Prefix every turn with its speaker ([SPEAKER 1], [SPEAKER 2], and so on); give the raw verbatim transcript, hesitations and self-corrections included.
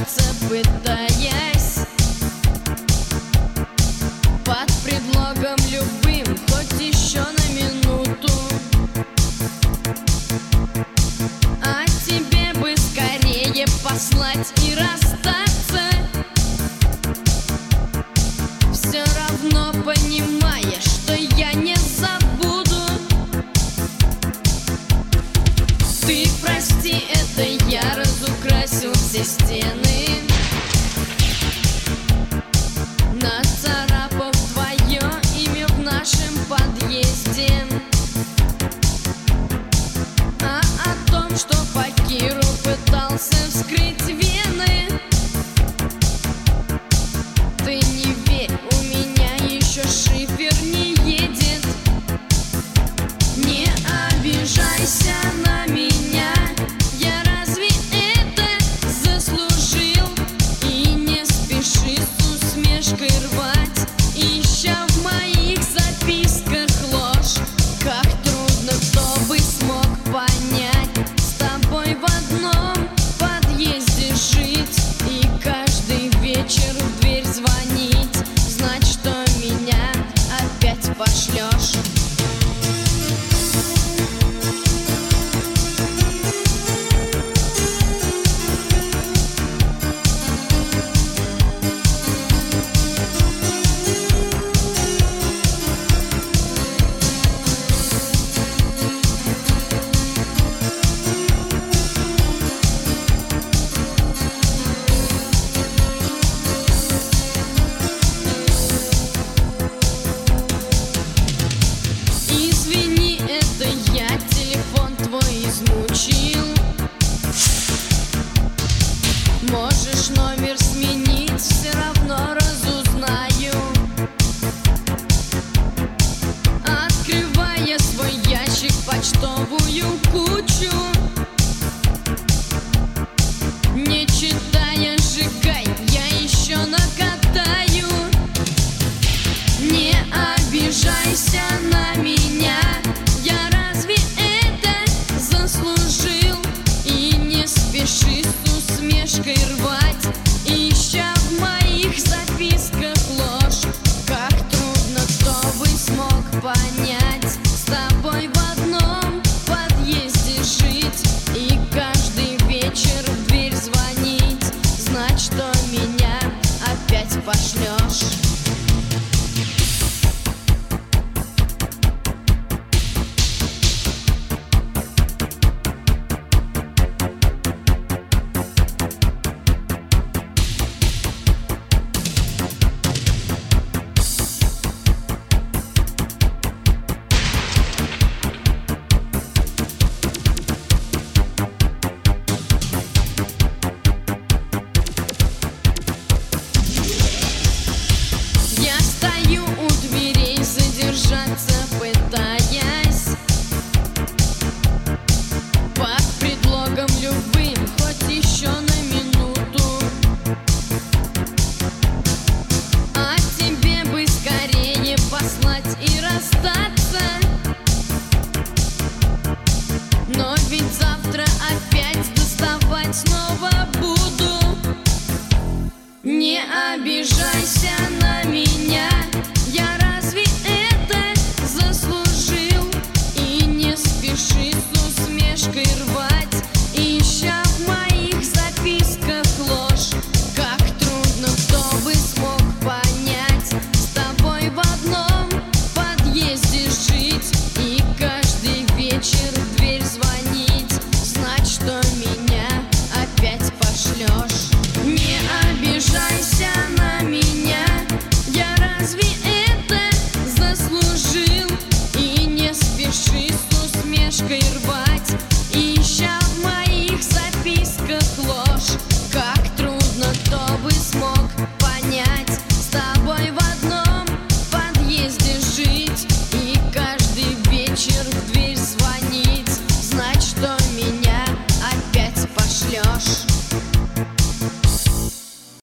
[SPEAKER 1] задержаться, пытаясь под предлогом любым, хоть еще на минуту. А тебе бы скорее послать и расстаться, все равно понимаешь, что я не забуду. Ты прости, это я разукрасил все стены, нацарапав твое имя в нашем подъезде. А о том, что по Киру пытался вскрыть вены, ты не верь, у меня еще шифер не едет. Не обижайся на меня, я разве это заслужил? И не спеши с усмешкой рвать, ища в моих записках ложь. Как трудно, кто бы смог понять, с тобой в одном подъезде жить и каждый вечер в дверь звонить, знать, что меня опять пошлешь. Извини, это я телефон твой измучил. Можешь номер сменить, все равно разузнаю. Открывая свой ящик, почтовую кучу, не читая, сжигай, я еще накатаю. Не обижайся на меня, я разве это заслужил? И не спеши с усмешкой рвать, ища в моих записках ложь. Как трудно, кто бы смог понять, с тобой в одном подъезде жить и каждый вечер в дверь звонить, знать, что меня опять пошлешь. Я стою у дверей, задержаться пытаясь под предлогом любым, хоть еще на минуту. А тебе бы скорее послать и расстаться, но ведь завтра опять доставать снова